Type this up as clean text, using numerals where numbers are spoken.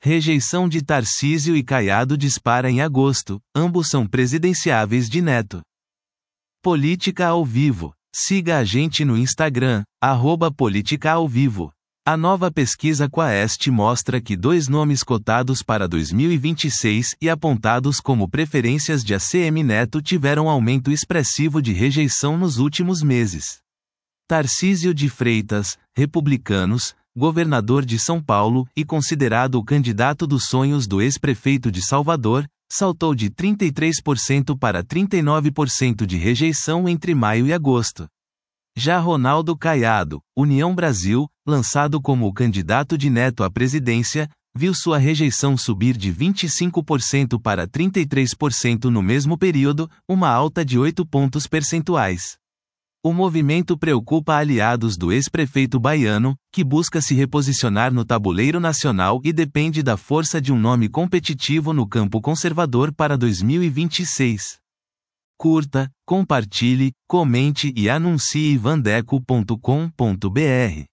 Rejeição de Tarcísio e Caiado dispara em agosto, ambos são presidenciáveis de Neto. Política ao Vivo. Siga a gente no Instagram, @política-ao-vivo. A nova pesquisa Quaest mostra que 2 nomes cotados para 2026 e apontados como preferências de ACM Neto tiveram aumento expressivo de rejeição nos últimos meses. Tarcísio de Freitas, republicanos, governador de São Paulo e considerado o candidato dos sonhos do ex-prefeito de Salvador, saltou de 33% para 39% de rejeição entre maio e agosto. Já Ronaldo Caiado, União Brasil, lançado como o candidato de Neto à presidência, viu sua rejeição subir de 25% para 33% no mesmo período, uma alta de 8 pontos percentuais. O movimento preocupa aliados do ex-prefeito baiano, que busca se reposicionar no tabuleiro nacional e depende da força de um nome competitivo no campo conservador para 2026. Curta, compartilhe, comente e anuncie vandeco.com.br.